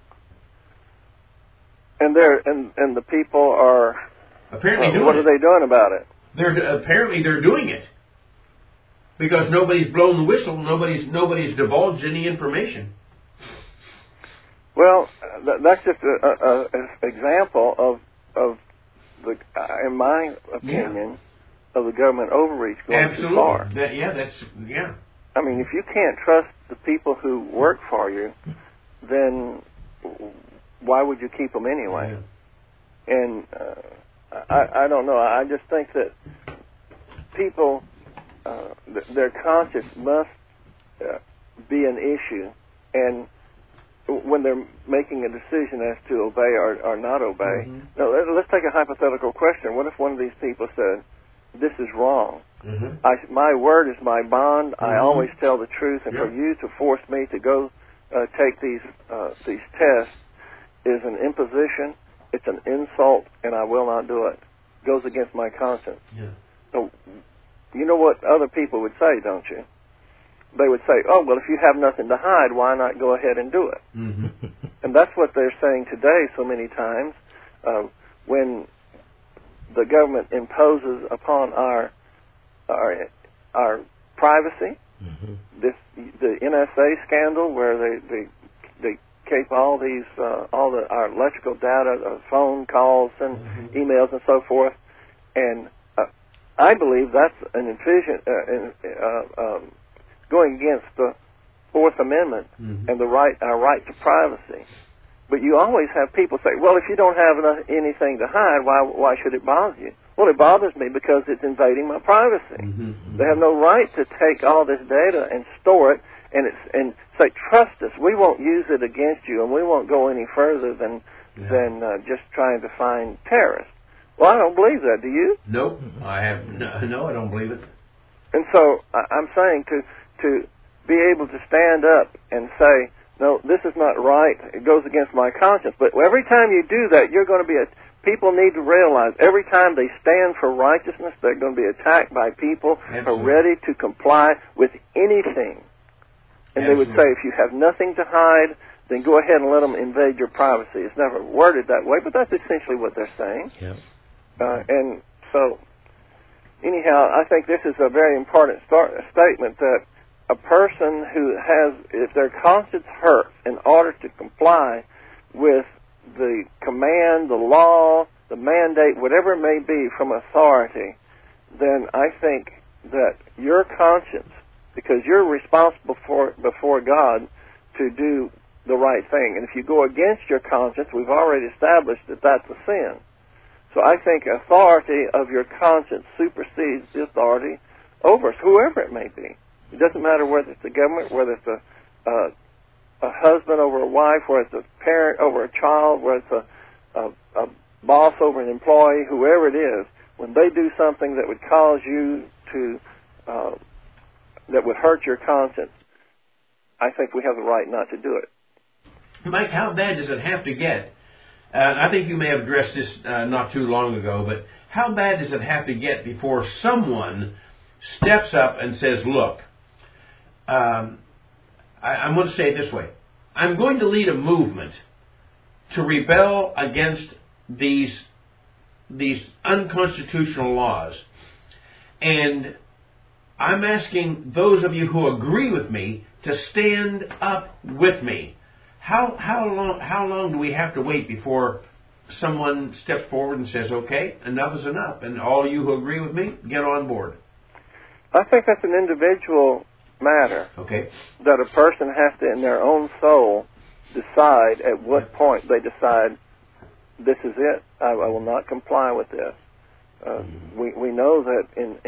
And the people are apparently doing what it. Are they doing about it? They're doing it because nobody's blown the whistle. Nobody's divulged any information. Well, that's just an example of the, in my opinion, of the government overreach going too far. Absolutely. I mean, if you can't trust the people who work for you, then why would you keep them anyway? Yeah. And I don't know. I just think that people, their conscience must be an issue, and when they're making a decision as to obey or not obey. Mm-hmm. Now, let's take a hypothetical question. What if one of these people said, "This is wrong. Mm-hmm. My word is my bond. Mm-hmm. I always tell the truth, and for you to force me to go take these tests is an imposition. It's an insult, and I will not do it. It goes against my conscience." Yeah. So, you know what other people would say, don't you? They would say, "Oh, well, if you have nothing to hide, why not go ahead and do it?" Mm-hmm. And that's what they're saying today so many times. When the government imposes upon our privacy, mm-hmm. The NSA scandal, where they keep all these our electrical data, phone calls and mm-hmm. emails and so forth, and I believe that's an invasion, going against the Fourth Amendment mm-hmm. and our right to privacy. But you always have people say, "Well, if you don't have anything to hide, why should it bother you?" Well, it bothers me because it's invading my privacy. Mm-hmm. They have no right to take all this data and store it and say, "Trust us, we won't use it against you, and we won't go any further than just trying to find terrorists." Well, I don't believe that. Do you? Nope. I don't believe it. And so I'm saying to be able to stand up and say, "No, this is not right. It goes against my conscience." But every time you do that, you're going to be people need to realize every time they stand for righteousness, they're going to be attacked by people who are ready to comply with anything. And they would say, if you have nothing to hide, then go ahead and let them invade your privacy. It's never worded that way, but that's essentially what they're saying. Yeah. And so, anyhow, I think this is a very important statement that a person who has, if their conscience hurts in order to comply with the command, the law, the mandate, whatever it may be from authority, then I think that your conscience, because you're responsible before God to do the right thing. And if you go against your conscience, we've already established that that's a sin. So I think authority of your conscience supersedes the authority over us, whoever it may be. It doesn't matter whether it's the government, whether it's a husband over a wife, whether it's a parent over a child, whether it's a boss over an employee, whoever it is. When they do something that would cause you to, that would hurt your conscience, I think we have the right not to do it. Mike, how bad does it have to get? I think you may have addressed this not too long ago, but how bad does it have to get before someone steps up and says, "Look, I'm going to say it this way. I'm going to lead a movement to rebel against these unconstitutional laws. And I'm asking those of you who agree with me to stand up with me. How long do we have to wait before someone steps forward and says, okay, enough is enough, and all of you who agree with me, get on board? I think that's an individual matter. Okay. That a person has to, in their own soul, decide at what point they decide, this is it, I will not comply with this. We know that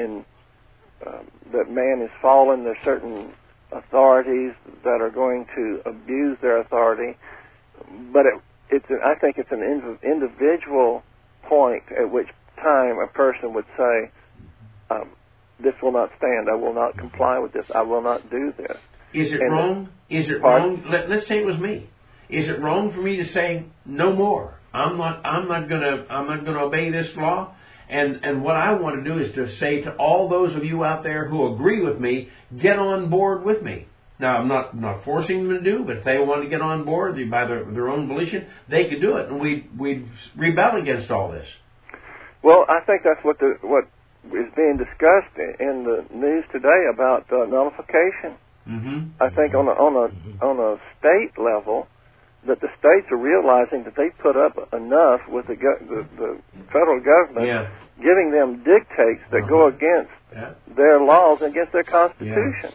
that man is fallen. There's certain authorities that are going to abuse their authority, but I think it's an individual point at which time a person would say, this will not stand. I will not comply with this. I will not do this. Is it wrong? Is it wrong? Let's say it was me. Is it wrong for me to say no more? I'm not going to obey this law. And what I want to do is to say to all those of you out there who agree with me, get on board with me. Now, I'm not forcing them to do, but if they want to get on board by their own volition, they could do it, and we'd rebel against all this. Well, I think that's what is being discussed in the news today about nullification. Mm-hmm. I think on a state level, that the states are realizing that they put up enough with the federal government, giving them dictates that go against their laws, against their Constitution,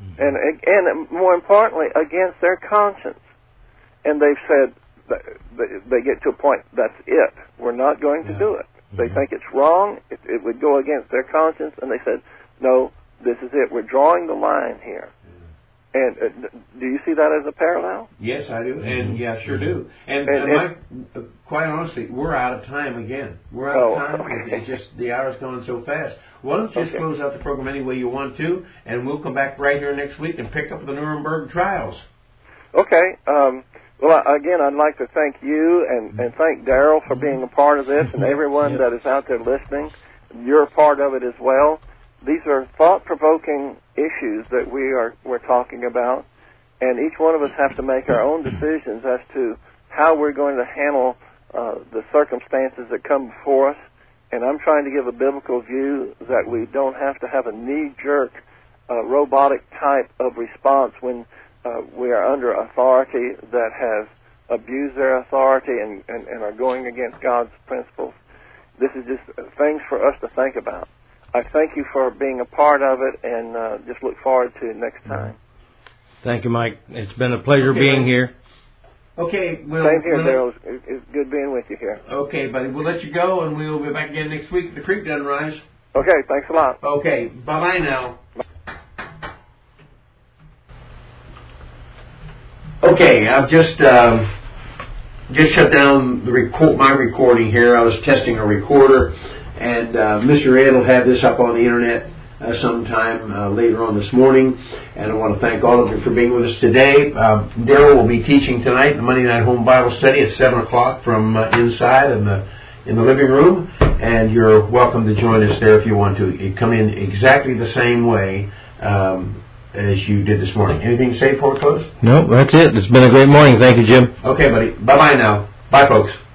and more importantly, against their conscience. And they've said they get to a point, that's it. We're not going to do it. They think it's wrong. It would go against their conscience, and they said, no, this is it. We're drawing the line here. And do you see that as a parallel? Yes, I do, and sure do. And quite honestly, we're out of time again. We're out of time. Okay. It's just the hour's going so fast. Why don't you just close out the program any way you want to, and we'll come back right here next week and pick up the Nuremberg trials. Okay. Well, again, I'd like to thank you and thank Darrell for being a part of this, and everyone that is out there listening. You're a part of it as well. These are thought-provoking issues that we're talking about, and each one of us have to make our own decisions as to how we're going to handle the circumstances that come before us. And I'm trying to give a biblical view that we don't have to have a knee-jerk, robotic type of response when we are under authority that has abused their authority and are going against God's principles. This is just things for us to think about. I thank you for being a part of it, and just look forward to next time. Thank you, Mike. It's been a pleasure being here. Okay. Same here, Darrell. It's good being with you here. Okay, buddy. We'll let you go, and we'll be back again next week if the creek doesn't rise. Okay, thanks a lot. Okay, bye-bye now. Okay, I've just shut down my recording here. I was testing a recorder. And Mr. Ed will have this up on the internet sometime later on this morning. And I want to thank all of you for being with us today. Darrell will be teaching tonight the Monday Night Home Bible Study at 7 o'clock from inside in the living room. And you're welcome to join us there if you want to. You come in exactly the same way as you did this morning. Anything to say before we close? No, that's it. It's been a great morning. Thank you, Jim. Okay, buddy. Bye-bye now. Bye, folks.